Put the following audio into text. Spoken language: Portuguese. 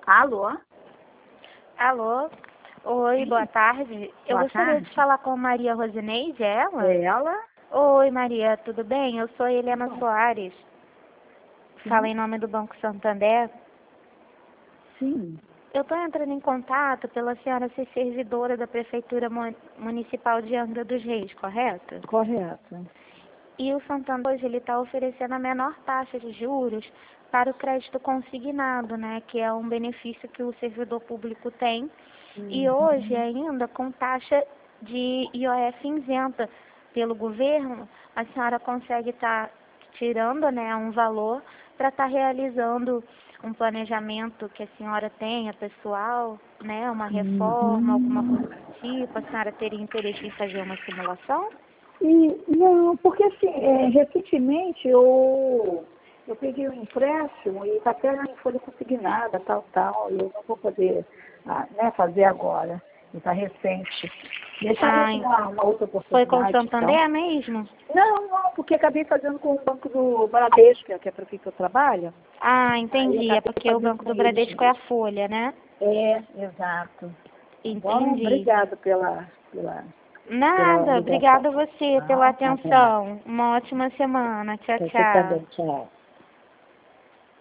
Alô? Alô? Oi, boa tarde. Eu Boa gostaria tarde. de falar com Maria Rosineide, é ela? É ela? Oi, Maria, tudo bem? Eu sou Helena Bom. Soares. Fala em nome do Banco Santander. Sim. Eu estou entrando em contato pela senhora ser servidora da Prefeitura Municipal de Angra dos Reis, correto? Correto. E o Santander hoje ele está oferecendo a menor taxa de juros para o crédito consignado, né? Que é um benefício que o servidor público tem. E hoje ainda com taxa de IOF isenta pelo governo, a senhora consegue estar tirando, né, um valor para estar realizando um planejamento que a senhora tenha, pessoal, né, uma reforma, alguma coisa do tipo. A senhora teria interesse em fazer uma simulação? E não, porque assim, recentemente eu peguei um empréstimo e está até em folha consignada, tal, e eu não vou poder fazer agora. Está recente. Deixaria Ah, uma outra foi com o oportunidade, então. Santander mesmo? Não, porque acabei fazendo com o Banco do Bradesco, que é para quem eu trabalho. Ah, Aí eu entendi. É acabei porque o fazendo Banco com do eles Bradesco é a mesmo. Folha, né? É, exato. Tá bom? Entendi. Obrigada pela Nada, ligação. obrigada a você pela Não, até. atenção. Uma ótima semana. Tchau, Você tchau. também, tchau.